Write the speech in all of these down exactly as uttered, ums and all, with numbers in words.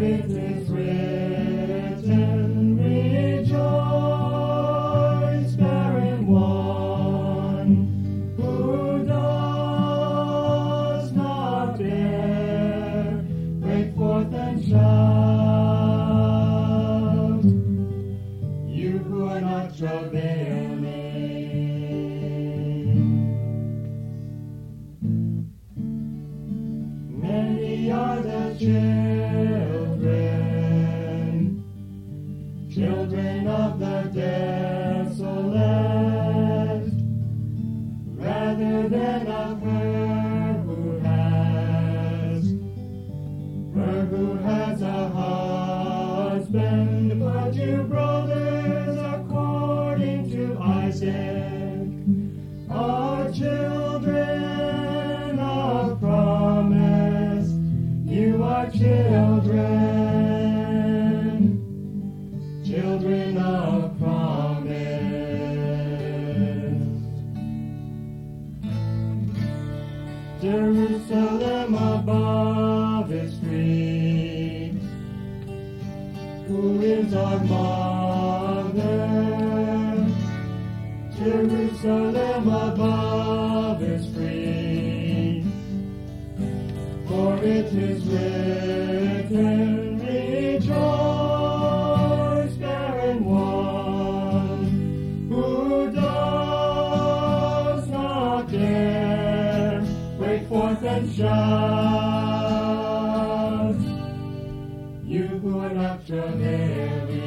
it is written, rejoice, barren one, who does not dare break forth and shout, you who are not travailing. Many are the children, children of the desolate, rather than of her who has, her who has a husband. But you brothers, according to Isaac, are children of promise. You are children, children of promise. Jerusalem above is free, who is our mother. Jerusalem above is free, for it is written, rejoice, barren one, who does not dare break forth and shout, you who are not travailing.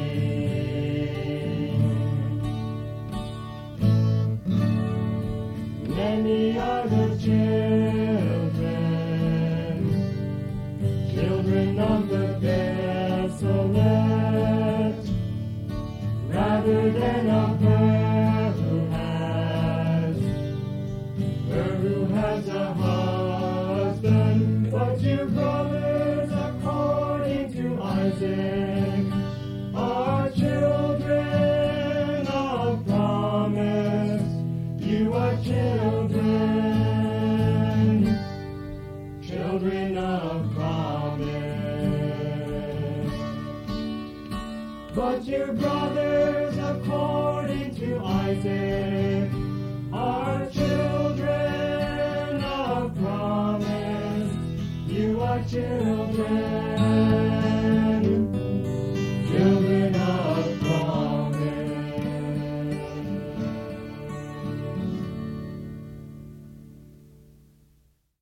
Many are the children, children of the desolate, rather than of her who has, her who has a husband. But you brothers, according to Isaac, are children of promise. You are children, children of promise. But your brothers, according to Isaac, are children of promise. You are children.